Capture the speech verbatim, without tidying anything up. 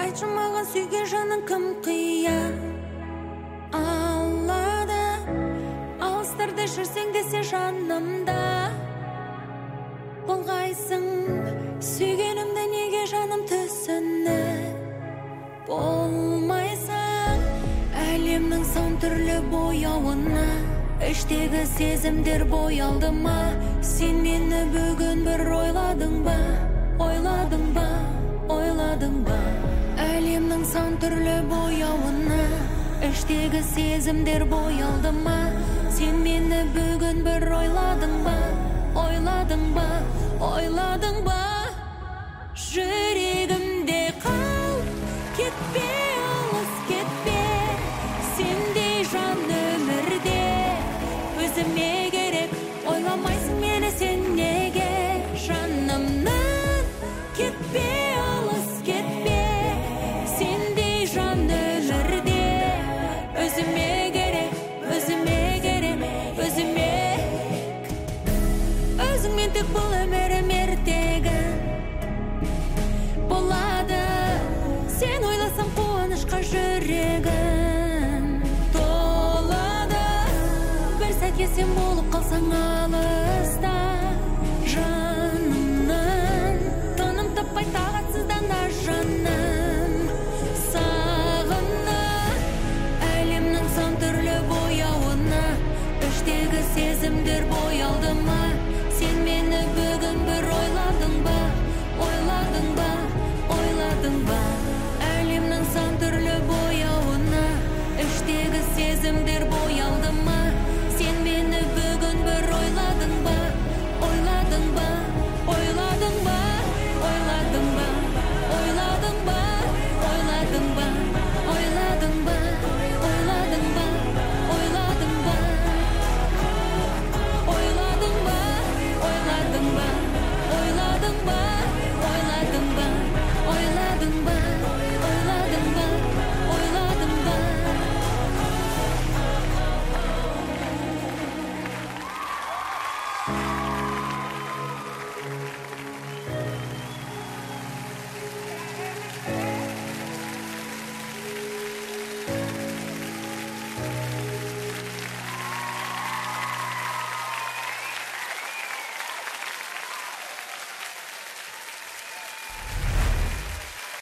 айтшы маған сүйген жаның кім қия алады алыстарда жүрсең де сен жанымда болғайсың сүйгенімді неге жаным түсініп болмайсың әлемнің сан түрлі бояуына іштегі сезімдер боялды ма сен мені бүгін бір ойладың ба ойладың ба ойладың ба әлемнің сан түрлі бояуына іштегі сезімдер боялды ма сен мені бүгін бір ойладың ба ойладың ба ойладың ба жүрегімде қал кетпе алыс кетпе сендей жан өмірде өзіме керек ойламайсың мені сен неге жанымнан кетпе алыс кетпе сендей жан өмірде өзіме керек өзіме керек өзіме өзіңмен тек бұл өмірім ертегі болады сен ойласаң қуанышқа жүрегім толады бір сәтке сен болып қалсаң алып